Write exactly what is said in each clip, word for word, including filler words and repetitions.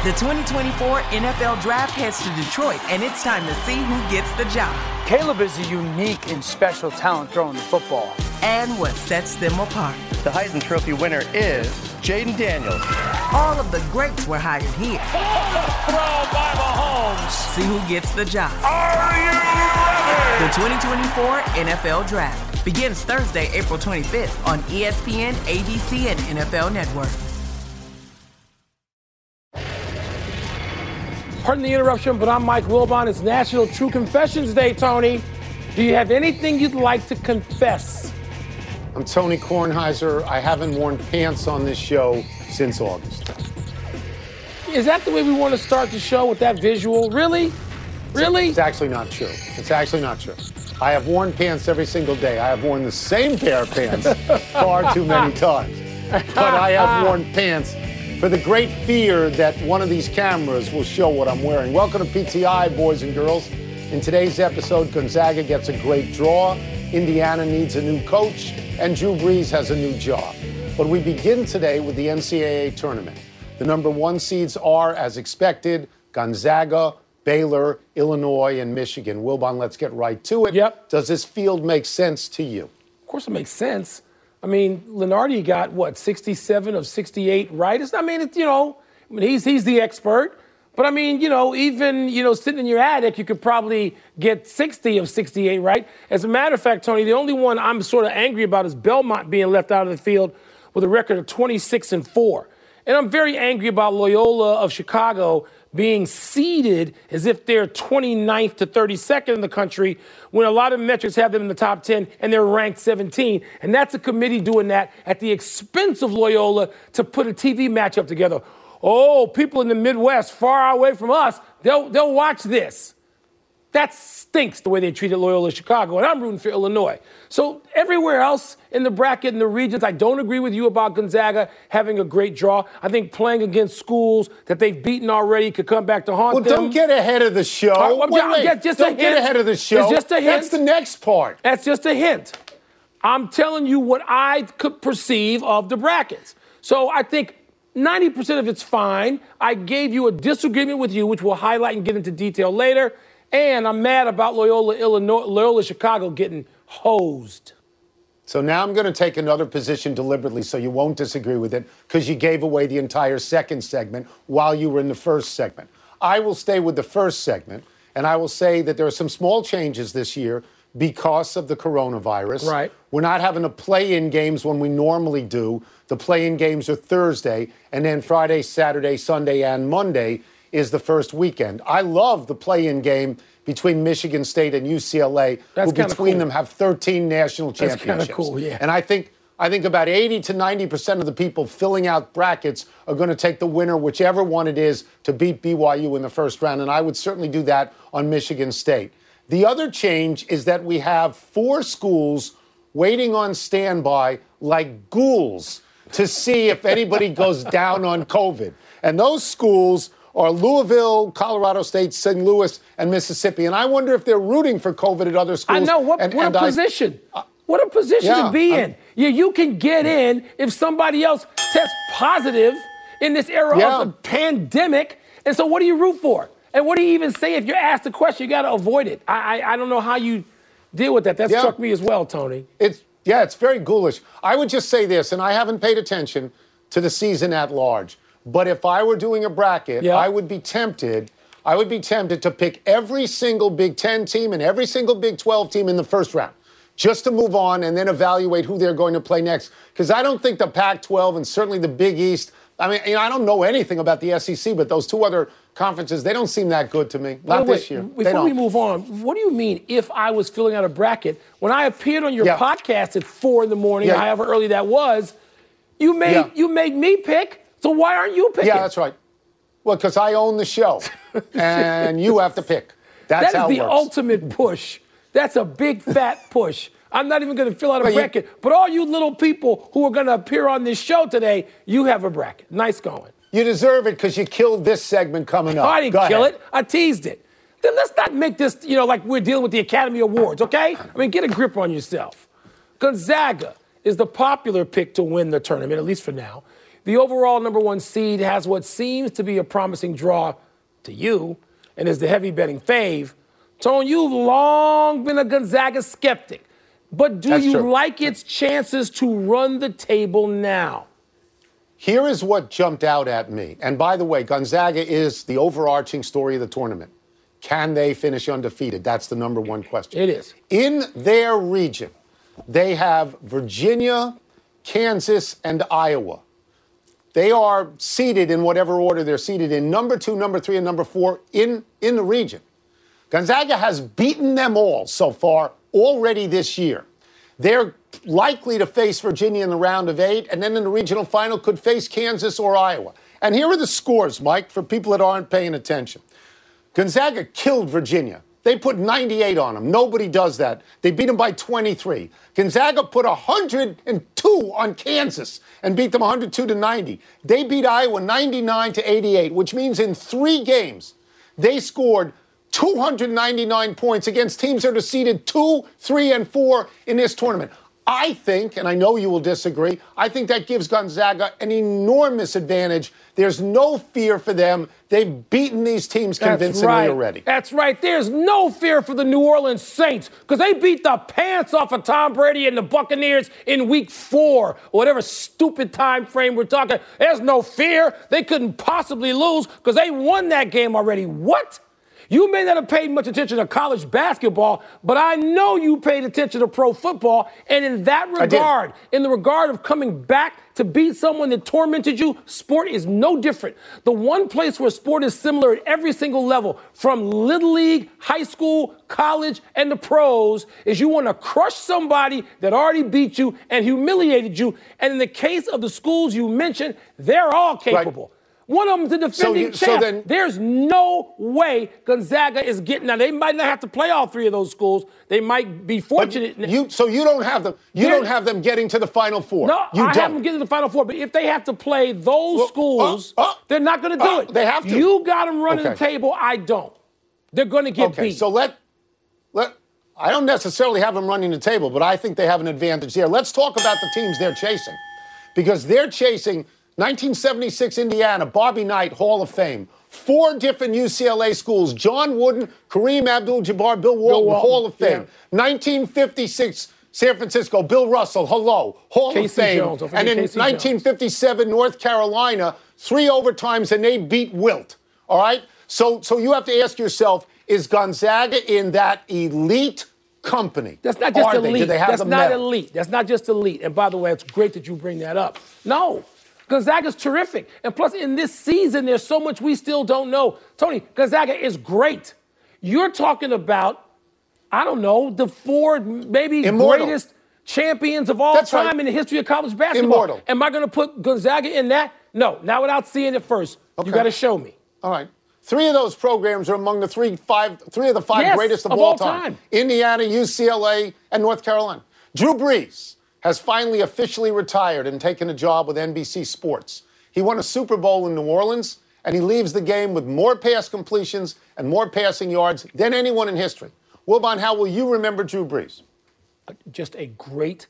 The twenty twenty-four N F L Draft heads to Detroit, and it's time to see who gets the job. Caleb is a unique and special talent throwing the football. And what sets them apart. The Heisman Trophy winner is Jaden Daniels. All of the greats were hired here. Throw by Mahomes. See who gets the job. Are you ready? The twenty twenty-four N F L Draft begins Thursday, April twenty-fifth on E S P N, A B C, and N F L Network. Pardon the interruption, but I'm Mike Wilbon. It's National True Confessions Day, Tony. Do you have anything you'd like to confess? I'm Tony Kornheiser. I haven't worn pants on this show since August. Is that the way we want to start the show, with that visual? Really? Really? It's actually not true. It's actually not true. I have worn pants every single day. I have worn the same pair of pants far too many times. But I have worn pants for the great fear that one of these cameras will show what I'm wearing. Welcome to P T I, boys and girls. In today's episode, Gonzaga gets a great draw, Indiana needs a new coach, and Drew Brees has a new job. But we begin today with the N C double A tournament. The number one seeds are, as expected, Gonzaga, Baylor, Illinois, and Michigan. Wilbon, let's get right to it. Yep. Does this field make sense to you? Of course it makes sense. I mean, Lenardi got, what, sixty-seven of sixty-eight right? It's, I mean, it's, you know, I mean, he's he's the expert. But, I mean, you know, even, you know, sitting in your attic, you could probably get sixty of sixty-eight right. As a matter of fact, Tony, the only one I'm sort of angry about is Belmont being left out of the field with a record of twenty-six and four. And I'm very angry about Loyola of Chicago being seeded as if they're twenty-ninth to thirty-second in the country when a lot of metrics have them in the top ten and they're ranked seventeen. And that's a committee doing that at the expense of Loyola to put a T V matchup together. Oh, people in the Midwest far away from us, they'll, they'll watch this. That stinks the way they treated Loyola Chicago, and I'm rooting for Illinois. So everywhere else in the bracket, in the regions, I don't agree with you about Gonzaga having a great draw. I think playing against schools that they've beaten already could come back to haunt well, them. Well, don't get ahead of the show. Uh, wait, wait. Just, just don't a get hint. ahead of the show. It's just a hint. That's the next part. That's just a hint. I'm telling you what I could perceive of the brackets. So I think ninety percent of it's fine. I gave you a disagreement with you, which we'll highlight and get into detail later. And I'm mad about Loyola, Illinois, Loyola Chicago getting hosed. So now I'm going to take another position deliberately so you won't disagree with it, because you gave away the entire second segment while you were in the first segment. I will stay with the first segment, and I will say that there are some small changes this year because of the coronavirus. Right. We're not having the play-in games when we normally do. The play-in games are Thursday, and then Friday, Saturday, Sunday, and Monday is the first weekend. I love the play-in game between Michigan State and U C L A, That's who between cool. them have thirteen national championships. That's kind of cool, yeah. And I think I think about eighty to ninety percent of the people filling out brackets are going to take the winner, whichever one it is, to beat B Y U in the first round. And I would certainly do that on Michigan State. The other change is that we have four schools waiting on standby like ghouls to see if anybody goes down on COVID. And those schools are Louisville, Colorado State, Saint Louis, and Mississippi. And I wonder if they're rooting for COVID at other schools. I know. What, and, what and a I, position. Uh, what a position yeah, to be I'm, in. Yeah, you can get in if somebody else tests positive in this era yeah. of the pandemic. And so what do you root for? And what do you even say if you're asked a question? You got to avoid it. I, I I don't know how you deal with that. That yeah. struck me as well, Tony. It's Yeah, it's very ghoulish. I would just say this, and I haven't paid attention to the season at large. But if I were doing a bracket, yeah. I would be tempted, I would be tempted to pick every single Big Ten team and every single Big twelve team in the first round, just to move on and then evaluate who they're going to play next. Because I don't think the Pac twelve and certainly the Big East, I mean, you know, I don't know anything about the S E C, but those two other conferences, they don't seem that good to me. Not wait, this year. Before we move on, what do you mean if I was filling out a bracket? When I appeared on your yeah. podcast at four in the morning, yeah. however early that was, you made yeah. you made me pick. So why aren't you picking? Yeah, that's right. Well, because I own the show, and you have to pick. That's that how is it the works. ultimate push. That's a big, fat push. I'm not even going to fill out a but bracket. You, but all you little people who are going to appear on this show today, you have a bracket. Nice going. You deserve it because you killed this segment coming up. Oh, I didn't Go kill ahead. it. I teased it. Then let's not make this, you know, like we're dealing with the Academy Awards, okay? I mean, get a grip on yourself. Gonzaga is the popular pick to win the tournament, at least for now. the overall number one seed has what seems to be a promising draw to you and is the heavy betting fave. Tone, you've long been a Gonzaga skeptic, but do That's you true. like its chances to run the table now? Here is what jumped out at me. And by the way, Gonzaga is the overarching story of the tournament. Can they finish undefeated? That's the number one question. It is. In their region, they have Virginia, Kansas, and Iowa. They are seeded in whatever order they're seeded in, number two, number three, and number four in, in the region. Gonzaga has beaten them all so far already this year. They're likely to face Virginia in the round of eight, and then in the regional final could face Kansas or Iowa. And here are the scores, Mike, for people that aren't paying attention. Gonzaga killed Virginia. They put ninety-eight on them. Nobody does that. They beat them by twenty-three. Gonzaga put one hundred two on Kansas and beat them one hundred two to ninety. They beat Iowa ninety-nine to eighty-eight, which means in three games they scored two hundred ninety-nine points against teams that are seeded two, three, and four in this tournament. I think, and I know you will disagree, I think that gives Gonzaga an enormous advantage. There's no fear for them. They've beaten these teams convincingly That's right. already. That's right. There's no fear for the New Orleans Saints because they beat the pants off of Tom Brady and the Buccaneers in week four, or whatever stupid time frame we're talking. There's no fear. They couldn't possibly lose because they won that game already. What? You may not have paid much attention to college basketball, but I know you paid attention to pro football. And in that regard, in the regard of coming back to beat someone that tormented you, sport is no different. The one place where sport is similar at every single level, from Little League, high school, college, and the pros, is you want to crush somebody that already beat you and humiliated you. And in the case of the schools you mentioned, they're all capable. Right. One of them's the defending so, champ. So then, There's no way Gonzaga is getting now. They might not have to play all three of those schools. They might be fortunate. You, so you don't have them. You They're, don't have them getting to the Final Four. No, you I don't. have them getting to the Final Four. But if they have to play those well, schools, uh, uh, they're not going to do uh, it. They have to. You got them running okay. the table. I don't. They're going to get okay, beat. So let let. I don't necessarily have them running the table, but I think they have an advantage there. Let's talk about the teams they're chasing, because they're chasing. nineteen seventy-six Indiana, Bobby Knight, Hall of Fame. Four different U C L A schools, John Wooden, Kareem Abdul-Jabbar, Bill Walton, Bill Walton, Hall of Fame. Yeah. nineteen fifty-six San Francisco, Bill Russell, hello, Hall Casey of Fame. Jones, and in Casey nineteen fifty-seven, Jones. North Carolina, three overtimes, and they beat Wilt, all right? So, so you have to ask yourself, is Gonzaga in that elite company? That's not just Are elite. They? Do they have That's the not medal? elite. That's not just elite. And by the way, it's great that you bring that up. No. Gonzaga's terrific. And plus, in this season, there's so much we still don't know. Tony, Gonzaga is great. You're talking about, I don't know, the four maybe Immortal. greatest champions of all That's time right. in the history of college basketball. Immortal. Am I going to put Gonzaga in that? No, not without seeing it first. Okay. You got to show me. All right. Three of those programs are among the three, five, three of the five yes, greatest of, of all, all time. time. Indiana, U C L A, and North Carolina. Drew Brees has finally officially retired and taken a job with N B C Sports. He won a Super Bowl in New Orleans, and he leaves the game with more pass completions and more passing yards than anyone in history. Wilbon, how will you remember Drew Brees? Just a great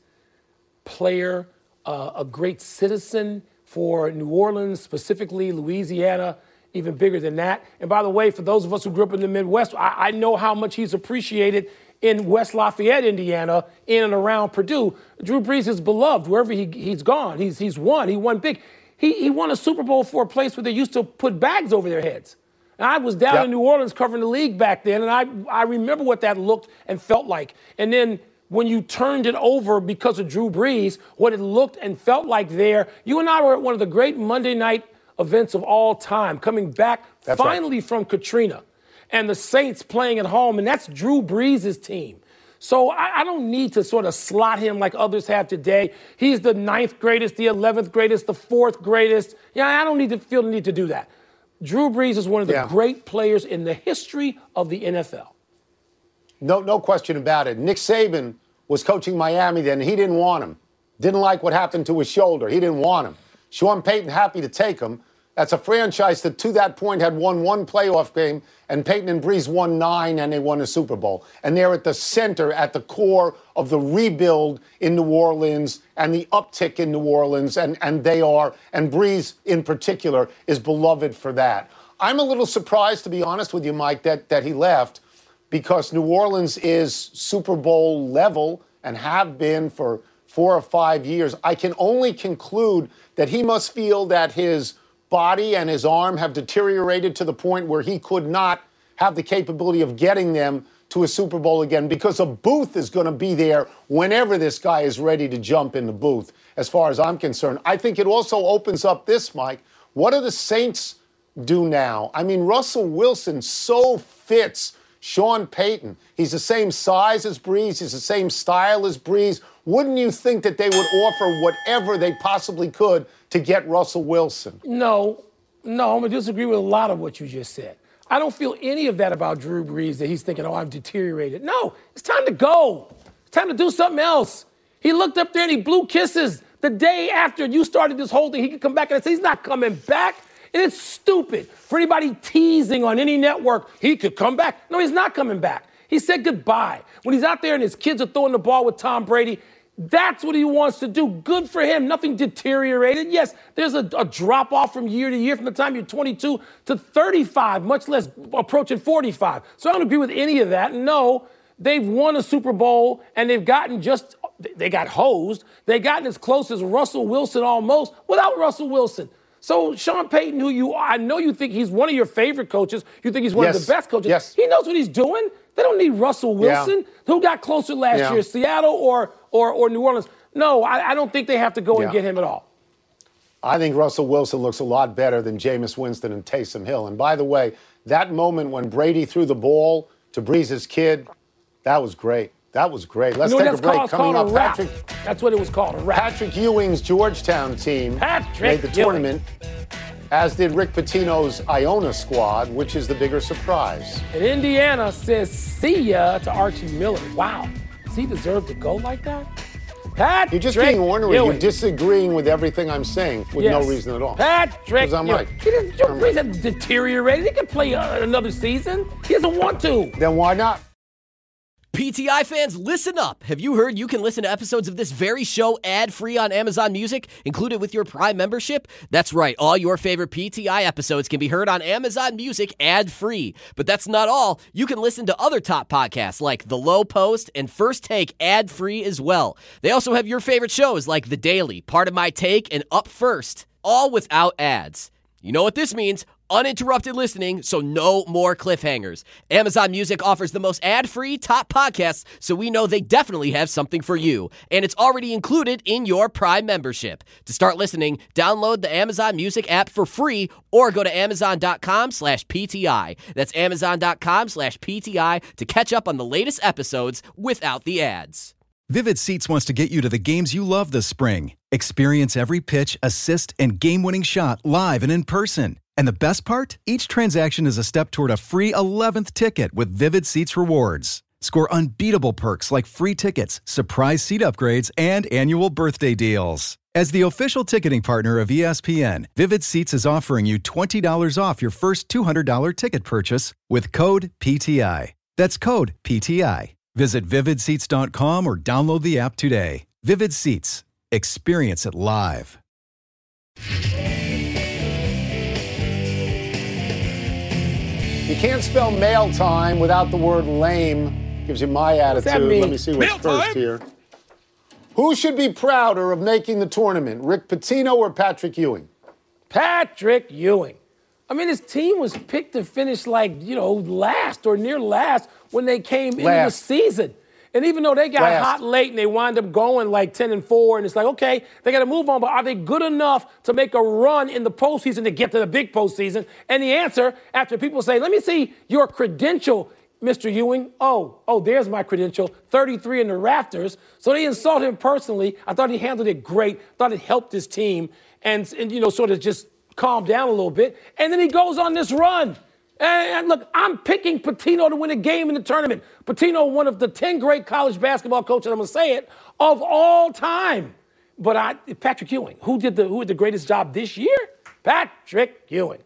player, uh, a great citizen for New Orleans, specifically Louisiana, even bigger than that. And by the way, for those of us who grew up in the Midwest, I, I know how much he's appreciated in West Lafayette, Indiana, in and around Purdue. Drew Brees is beloved wherever he, he's gone. He's, he's won. He won big. He, he won a Super Bowl for a place where they used to put bags over their heads. And I was down yep. in New Orleans covering the league back then, and I, I remember what that looked and felt like. And then when you turned it over because of Drew Brees, what it looked and felt like there, you and I were at one of the great Monday night events of all time, coming back That's finally right. from Katrina. And the Saints playing at home, and that's Drew Brees' team. So I, I don't need to sort of slot him like others have today. He's the ninth greatest, the eleventh greatest, the fourth greatest. Yeah, I don't need to feel the need to do that. Drew Brees is one of the yeah. great players in the history of the N F L. No, no question about it. Nick Saban was coaching Miami then. He didn't want him. Didn't like what happened to his shoulder. He didn't want him. Sean Payton happy to take him. That's a franchise that to that point had won one playoff game, and Peyton and Breeze won nine, and they won a Super Bowl. And they're at the center, at the core of the rebuild in New Orleans and the uptick in New Orleans, and, and they are, and Breeze in particular is beloved for that. I'm a little surprised, to be honest with you, Mike, that, that he left, because New Orleans is Super Bowl level and have been for four or five years. I can only conclude that he must feel that his body and his arm have deteriorated to the point where he could not have the capability of getting them to a Super Bowl again, because a booth is going to be there whenever this guy is ready to jump in the booth, as far as I'm concerned. I think it also opens up this, Mike. What do the Saints do now? I mean, Russell Wilson so fits Sean Payton. He's the same size as Breeze. He's the same style as Breeze. Wouldn't you think that they would offer whatever they possibly could to get Russell Wilson? No, no, I'm going to disagree with a lot of what you just said. I don't feel any of that about Drew Brees, that he's thinking, oh, I've deteriorated. No, it's time to go. It's time to do something else. He looked up there and he blew kisses. The day after you started this whole thing, he could come back and say he's not coming back. And it's stupid for anybody teasing on any network, he could come back. No, he's not coming back. He said goodbye. When he's out there and his kids are throwing the ball with Tom Brady, that's what he wants to do. Good for him. Nothing deteriorated. Yes, there's a, a drop-off from year to year from the time you're twenty-two to thirty-five, much less approaching forty-five. So I don't agree with any of that. No, they've won a Super Bowl, and they've gotten just – they got hosed. They've gotten as close as Russell Wilson almost without Russell Wilson. So Sean Payton, who you I know you think he's one of your favorite coaches. You think he's one yes. of the best coaches. Yes. He knows what he's doing. They don't need Russell Wilson, yeah. who got closer last yeah. year, Seattle or or or New Orleans. No, I, I don't think they have to go yeah. and get him at all. I think Russell Wilson looks a lot better than Jameis Winston and Taysom Hill. And by the way, that moment when Brady threw the ball to Breeze's kid, that was great. That was great. Let's you know take a break. Called, Coming called up, a Patrick. That's what it was called, a rap. Patrick Ewing's Georgetown team Patrick made the Ewing. tournament, as did Rick Pitino's Iona squad, which is the bigger surprise. And Indiana says see ya to Archie Miller. Wow. Does he deserve to go like that? Patrick You're just being ornery. Ewing. You're disagreeing with everything I'm saying with yes. no reason at all. Patrick Because I'm Ewing. right. He doesn't, Joe I'm Brees right. hasn't deteriorated. He can play uh, another season. He doesn't want to. Then why not? P T I fans, listen up. Have you heard you can listen to episodes of this very show ad-free on Amazon Music, included with your Prime membership? That's right. All your favorite P T I episodes can be heard on Amazon Music ad-free. But that's not all. You can listen to other top podcasts like The Low Post and First Take ad-free as well. They also have your favorite shows like The Daily, Part of My Take, and Up First, all without ads. You know what this means? Uninterrupted listening, so no more cliffhangers. Amazon Music offers the most ad-free top podcasts, so we know they definitely have something for you. And it's already included in your Prime membership. To start listening, download the Amazon Music app for free or go to amazon.com slash PTI. That's amazon.com slash PTI to catch up on the latest episodes without the ads. Vivid Seats wants to get you to the games you love this spring. Experience every pitch, assist, and game-winning shot live and in person. And the best part? Each transaction is a step toward a free eleventh ticket with Vivid Seats rewards. Score unbeatable perks like free tickets, surprise seat upgrades, and annual birthday deals. As the official ticketing partner of E S P N, Vivid Seats is offering you twenty dollars off your first two hundred dollars ticket purchase with code P T I. That's code P T I. Visit vivid seats dot com or download the app today. Vivid Seats. Experience it live. You can't spell mail time without the word lame. Gives you my attitude. that mean? Let me see what's Mail first time? here. Who should be prouder of making the tournament, Rick Pitino or Patrick Ewing? Patrick Ewing. I mean, his team was picked to finish like, you know, last or near last when they came into the Last. season. And even though they got Last. hot late and they wind up going like ten and four, and it's like, okay, they got to move on, but are they good enough to make a run in the postseason to get to the big postseason? And the answer, after people say, let me see your credential, Mister Ewing. Oh, oh, there's my credential, thirty-three in the rafters. So they insult him personally. I thought he handled it great. Thought it helped his team and, and you know, sort of just calm down a little bit. And then he goes on this run. And look, I'm picking Pitino to win a game in the tournament. Pitino, one of the ten great college basketball coaches, I'm going to say it, of all time. But I, Patrick Ewing, who did the who did the greatest job this year? Patrick Ewing.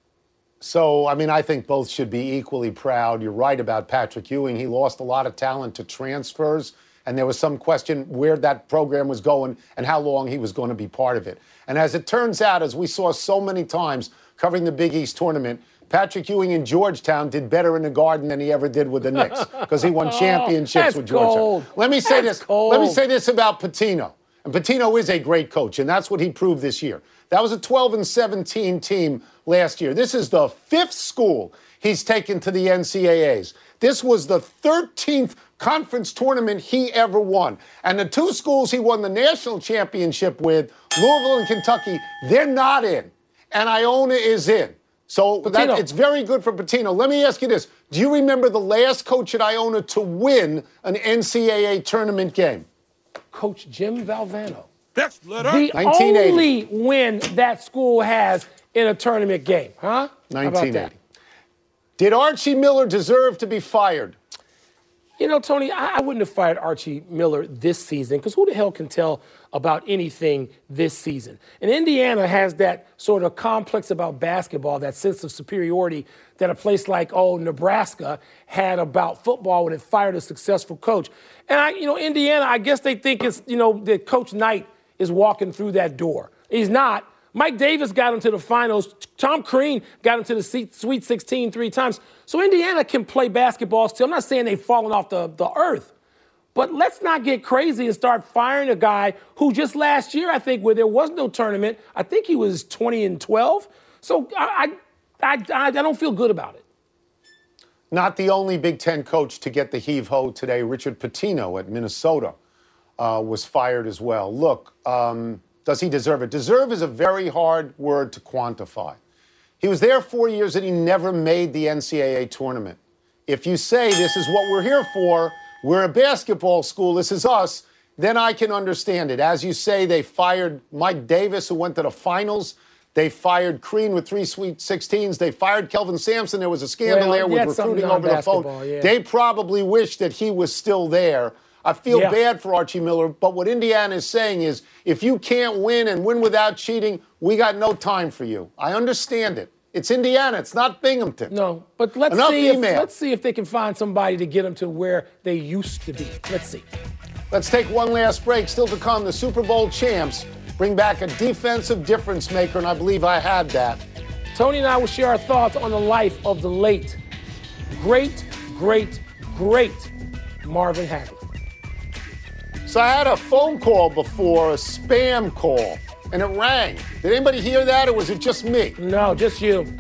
So, I mean, I think both should be equally proud. You're right about Patrick Ewing. He lost a lot of talent to transfers, and there was some question where that program was going and how long he was going to be part of it. And as it turns out, as we saw so many times covering the Big East tournament, Patrick Ewing in Georgetown did better in the Garden than he ever did with the Knicks because he won championships oh, with Georgetown. Cold. Let me say that's this. Cold. Let me say this about Pitino. And Pitino is a great coach, and that's what he proved this year. That was a twelve and seventeen team last year. This is the fifth school he's taken to the N C double A's. This was the thirteenth conference tournament he ever won. And the two schools he won the national championship with, Louisville and Kentucky, they're not in. And Iona is in. So that, it's very good for Pitino. Let me ask you this. Do you remember the last coach at Iona to win an N C double A tournament game? Coach Jim Valvano. Next letter. The only win that school has in a tournament game, huh? nineteen eighty. Did Archie Miller deserve to be fired? You know, Tony, I, I wouldn't have fired Archie Miller this season because who the hell can tell about anything this season? And Indiana has that sort of complex about basketball, that sense of superiority that a place like, oh, Nebraska had about football when it fired a successful coach. And, I, you know, Indiana, I guess they think it's, you know, that Coach Knight is walking through that door. He's not. Mike Davis got into the finals. Tom Crean got into the Sweet sixteen three times. So Indiana can play basketball still. I'm not saying they've fallen off the, the earth. But let's not get crazy and start firing a guy who just last year, I think, where there was no tournament, I think he was twenty and twelve. So I, I, I, I don't feel good about it. Not the only Big Ten coach to get the heave-ho today. Richard Pitino at Minnesota uh, was fired as well. Look, um, does he deserve it? Deserve is a very hard word to quantify. He was there four years and he never made the N C double A tournament. If you say this is what we're here for, we're a basketball school, this is us, then I can understand it. As you say, they fired Mike Davis, who went to the finals. They fired Crean with three Sweet sixteens. They fired Kelvin Sampson. There was a scandal well, there with recruiting over the phone. Yeah. They probably wish that he was still there. I feel yeah. bad for Archie Miller, but what Indiana is saying is if you can't win and win without cheating, we got no time for you. I understand it. It's Indiana. It's not Binghamton. No, but let's Enough see. email. If, let's see if they can find somebody to get them to where they used to be. Let's see. Let's take one last break. Still to come, the Super Bowl champs bring back a defensive difference maker, and I believe I had that. Tony and I will share our thoughts on the life of the late, great, great, great Marvin Hagler. So I had a phone call before, a spam call, and it rang. Did anybody hear that, or was it just me? No, just you.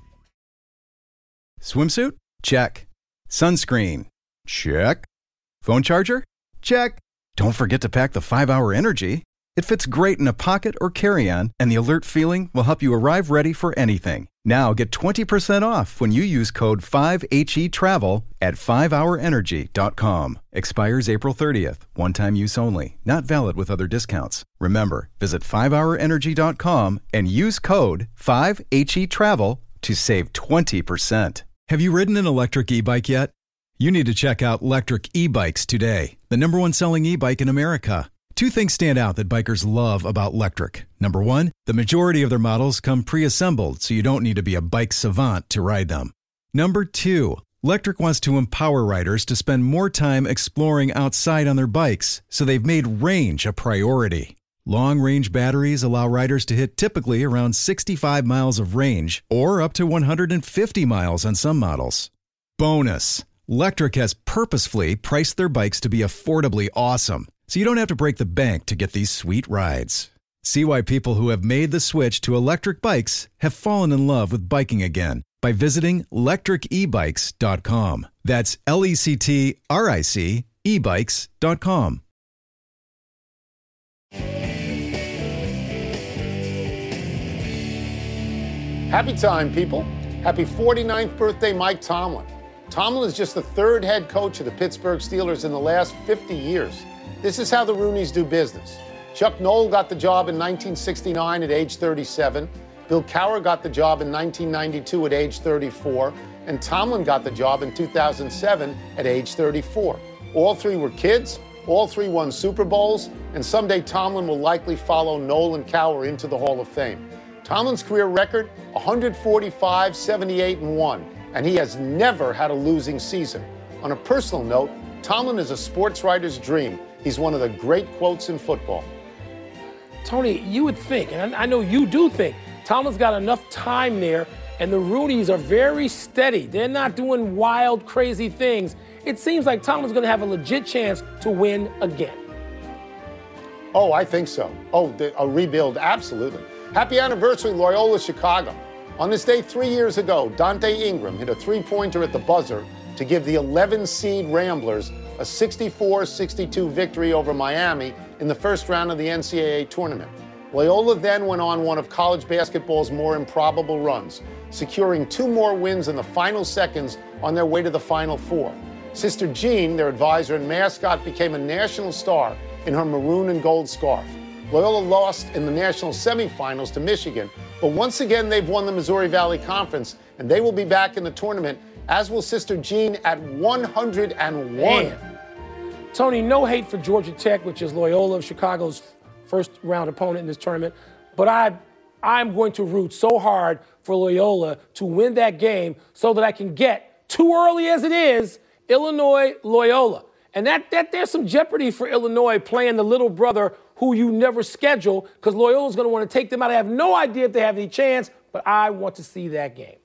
Swimsuit? Check. Sunscreen? Check. Phone charger? Check. Don't forget to pack the five hour Energy. It fits great in a pocket or carry-on, and the alert feeling will help you arrive ready for anything. Now get twenty percent off when you use code five H E travel at five hour energy dot com. Expires April thirtieth. One-time use only. Not valid with other discounts. Remember, visit five hour energy dot com and use code five H E travel to save twenty percent. Have you ridden an electric e-bike yet? You need to check out Lectric E-Bikes today, the number one selling e-bike in America. Two things stand out that bikers love about Lectric. Number one, the majority of their models come pre-assembled, so you don't need to be a bike savant to ride them. Number two, Lectric wants to empower riders to spend more time exploring outside on their bikes, so they've made range a priority. Long-range batteries allow riders to hit typically around sixty-five miles of range, or up to one hundred fifty miles on some models. Bonus, Lectric has purposefully priced their bikes to be affordably awesome, so you don't have to break the bank to get these sweet rides. See why people who have made the switch to electric bikes have fallen in love with biking again by visiting lectric e bikes dot com. That's L E C T R I C e bikes dot com. Happy time, people. Happy forty-ninth birthday, Mike Tomlin. Tomlin is just the third head coach of the Pittsburgh Steelers in the last fifty years. This is how the Rooneys do business. Chuck Noll got the job in nineteen sixty-nine at age thirty-seven. Bill Cowher got the job in nineteen ninety-two at age thirty-four. And Tomlin got the job in two thousand seven at age thirty-four. All three were kids. All three won Super Bowls. And someday Tomlin will likely follow Noll and Cowher into the Hall of Fame. Tomlin's career record, one forty-five, seventy-eight, and one, and he has never had a losing season. On a personal note, Tomlin is a sports writer's dream. He's one of the great quotes in football. Tony, you would think, and I know you do think, Tomlin's got enough time there, and the Rudies are very steady. They're not doing wild, crazy things. It seems like Tomlin's going to have a legit chance to win again. Oh, I think so. Oh, the, a rebuild, absolutely. Happy anniversary, Loyola Chicago. On this day three years ago, Dante Ingram hit a three-pointer at the buzzer to give the eleven-seed Ramblers a sixty-four sixty-two victory over Miami in the first round of the N C double A tournament. Loyola then went on one of college basketball's more improbable runs, securing two more wins in the final seconds on their way to the Final Four. Sister Jean, their advisor and mascot, became a national star in her maroon and gold scarf. Loyola lost in the national semifinals to Michigan, but once again they've won the Missouri Valley Conference, and they will be back in the tournament, as will Sister Jean at one hundred one. Man. Tony, no hate for Georgia Tech, which is Loyola of Chicago's first round opponent in this tournament, but I, I'm going to root so hard for Loyola to win that game so that I can get, too early as it is, Illinois Loyola. And that, that there's some jeopardy for Illinois playing the little brother who you never schedule, because Loyola's going to want to take them out. I have no idea if they have any chance, but I want to see that game.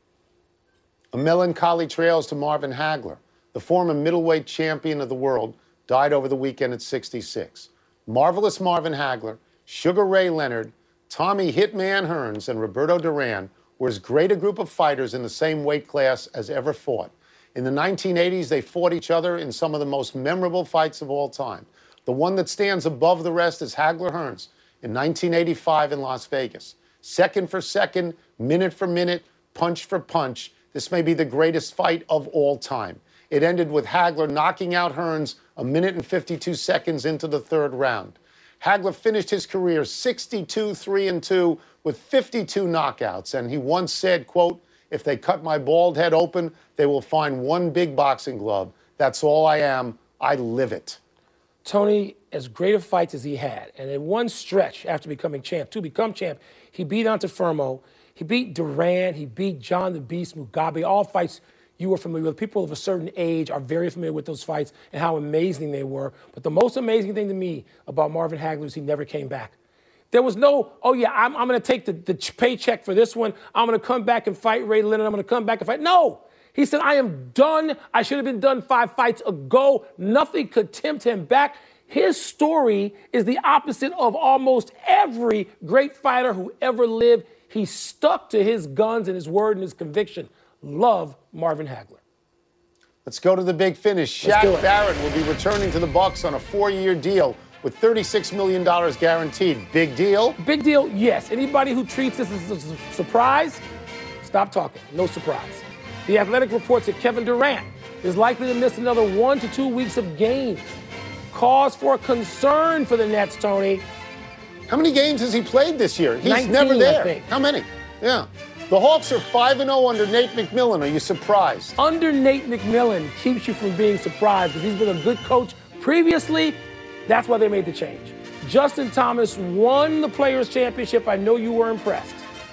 A melancholy trails to Marvin Hagler, the former middleweight champion of the world, died over the weekend at sixty-six. Marvelous Marvin Hagler, Sugar Ray Leonard, Tommy Hitman Hearns, and Roberto Duran were as great a group of fighters in the same weight class as ever fought. In the nineteen eighties, they fought each other in some of the most memorable fights of all time. The one that stands above the rest is Hagler-Hearns in nineteen eighty-five in Las Vegas. Second for second, minute for minute, punch for punch, this may be the greatest fight of all time. It ended with Hagler knocking out Hearns a minute and fifty-two seconds into the third round. Hagler finished his career sixty-two, three and two with fifty-two knockouts, and he once said, quote, "If they cut my bald head open, they will find one big boxing glove. That's all I am. I live it." Tony, as great of fights as he had, and in one stretch after becoming champ, to become champ, he beat Antuofermo, he beat Duran, he beat John the Beast Mugabe, all fights you were familiar with. People of a certain age are very familiar with those fights and how amazing they were. But the most amazing thing to me about Marvin Hagler is he never came back. There was no, oh, yeah, I'm, I'm going to take the, the paycheck for this one. I'm going to come back and fight Ray Leonard. I'm going to come back and fight. No. He said, I am done. I should have been done five fights ago. Nothing could tempt him back. His story is the opposite of almost every great fighter who ever lived. He stuck to his guns and his word and his conviction. Love Marvin Hagler. Let's go to the big finish. Shaq Barrett will be returning to the Bucks on a four-year deal with thirty-six million dollars guaranteed. Big deal? Big deal, yes. Anybody who treats this as a surprise, stop talking. No surprise. The Athletic reports that Kevin Durant is likely to miss another one to two weeks of games. Cause for concern for the Nets, Tony. How many games has he played this year? He's nineteen, never there. I think. How many? Yeah. The Hawks are five and oh under Nate McMillan. Are you surprised? Under Nate McMillan keeps you from being surprised because he's been a good coach previously. That's why they made the change. Justin Thomas won the Players' Championship. I know you were impressed.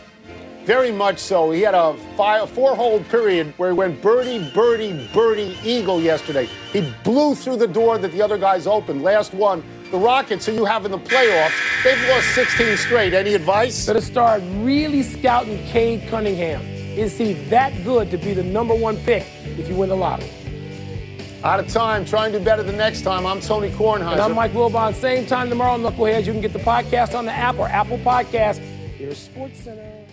Very much so. He had a five, four-hole period where he went birdie, birdie, birdie, eagle yesterday. He blew through the door that the other guys opened. Last one. The Rockets, who you have in the playoffs, they've lost sixteen straight. Any advice? Better start really scouting Cade Cunningham. Is he that good to be the number one pick if you win the lottery? Out of time. Try and do better the next time. I'm Tony Kornheiser. And I'm Mike Wilbon. Same time tomorrow, Knuckleheads. You can get the podcast on the app or Apple Podcast. Here's SportsCenter.